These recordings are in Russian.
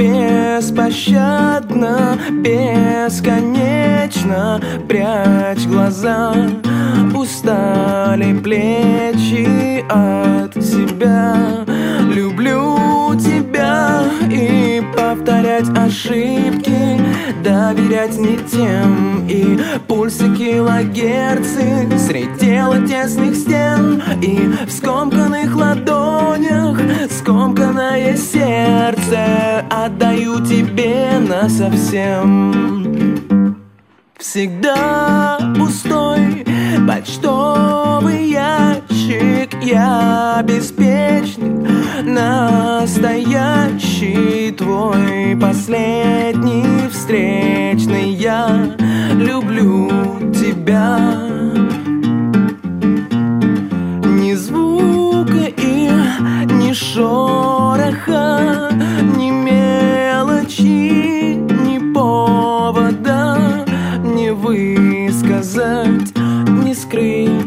беспощадно, бесконечно. Прячь глаза, устали плечи от себя. Люблю тебя и повторять ошибки, доверять не тем. И пульсы килогерцы средь тела тесных стен. И в скомканных ладонях скомканное сердце отдаю тебе насовсем. Всегда пустой почтовый ящик, я беспечный, настоящий, твой последний встречный. Я люблю тебя. Ни звука и ни шороха, ни мелочи, ни повода не высказать, не скрыть.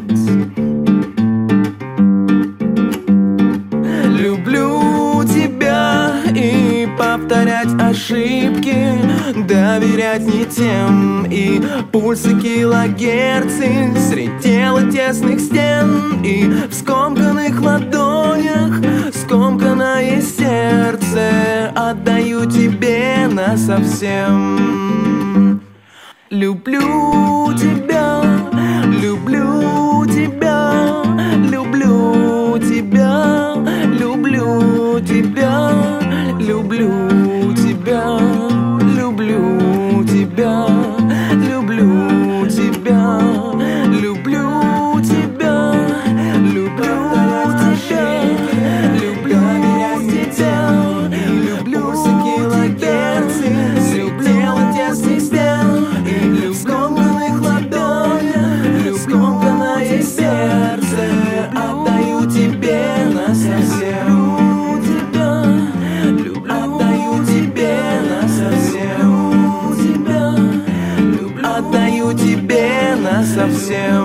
Люблю тебя и повторять ошибки, доверять не тем. И пульсы килогерцы средь тела тесных стен. И в скомканных ладонях скомканное сердце отдаю тебе насовсем. Люблю тебя, люблю тебя, люблю тебя, люблю тебя, люблю тебя, люблю тебя, люблю тебя, люблю тебя, люблю тебя, люблю тебя, люблю килогерцы средь тела тесных стен. В скомканных ладонях скомканное сердце отдаю тебе насовсем. Отдаю тебе насовсем. Отдаю тебе насовсем.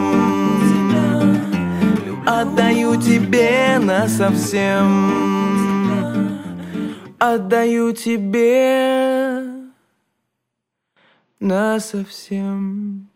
Отдаю тебе насовсем. Отдаю тебе насовсем.